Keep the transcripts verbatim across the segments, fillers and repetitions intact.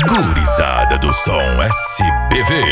Gurizada do som S B V.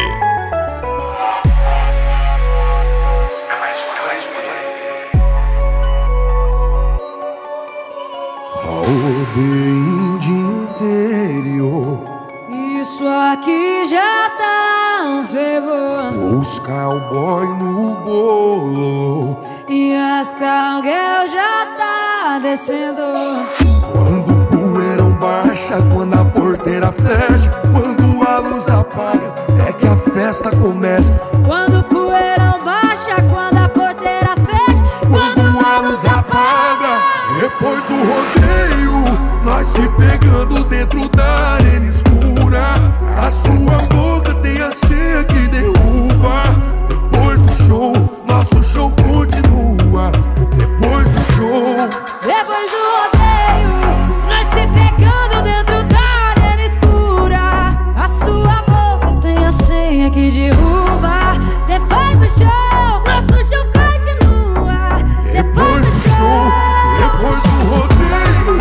Rodeio de interior, isso aqui já tá um fervor. os cowboy no bolo, E as cowgirl já tá descendo. quando o poeirão baixa, quando a porteira fecha, quando a luz apaga, é que a festa começa. Quando o poeirão baixa, quando a porteira fecha, Quando a luz apaga, depois do rodeio, nós se pegando dentro da arena escura. A sua boca tem a senha que derruba. Depois do show, nosso show continua. Depois do show, depois do rodeio, nós se pegando dentro da arena escura. A sua boca tem a senha que derruba. Depois do show, nosso show continua. depois do show, depois do rodeio.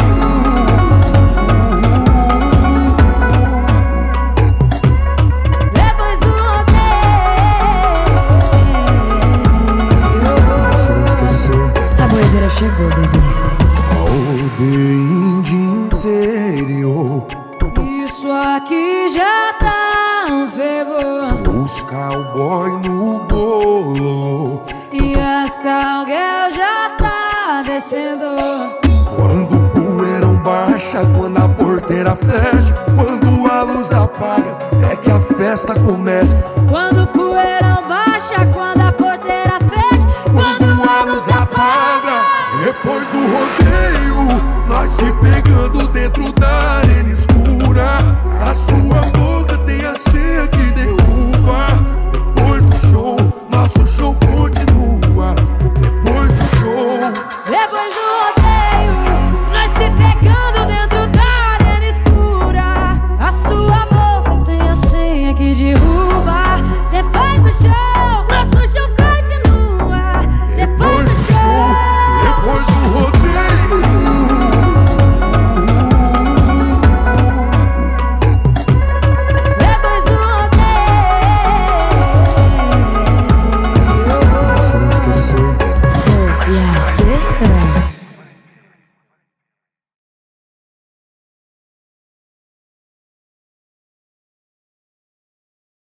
Depois do rodeio, Se não esquecer, a boiadeira chegou, bebê. rodeio de interior, Isso aqui já tá um fervor. os cowboy no bolo, E as cowgirl já tá descendo. quando o poeirão baixa, quando a porteira fecha, quando a luz apaga, é que a festa começa. Quando o poeirão baixa, quando a porteira fecha, Quando a luz apaga, depois do rodeio, nós se pegamos